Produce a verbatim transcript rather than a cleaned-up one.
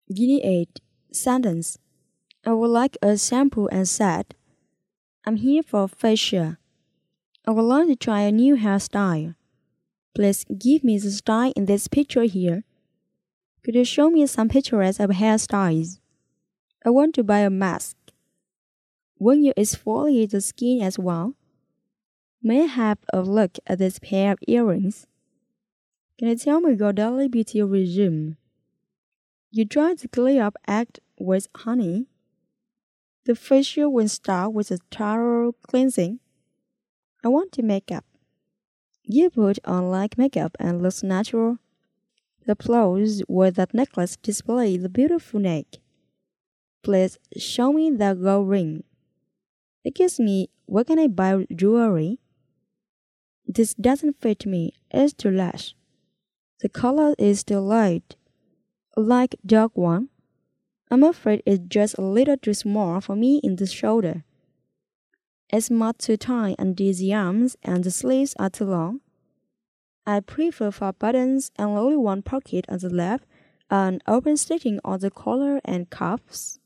Guinea eight. Sentence. I would like a shampoo and set. I'm here for facial. I would like to try a new hairstyle. Please give me the style in this picture here. Could you show me some pictures of hairstyles? I want to buy a mask. Will you exfoliate the skin as well? May I have a look at this pair of earrings? Can you tell me your daily beauty regime? You try to clear up act with honey. The facial will start with a thorough cleansing. I want to make up. You put on like makeup and looks natural. The applause with that necklace display the beautiful neck. Please show me that gold ring. Excuse me, where can I buy jewelry? This doesn't fit me, it's too large. The color is too light, like dark one. I'm afraid it's just a little too small for me in the shoulder. It's much too tight under the arms and the sleeves are too long. I prefer four buttons and only one pocket on the left and open stitching on the collar and cuffs.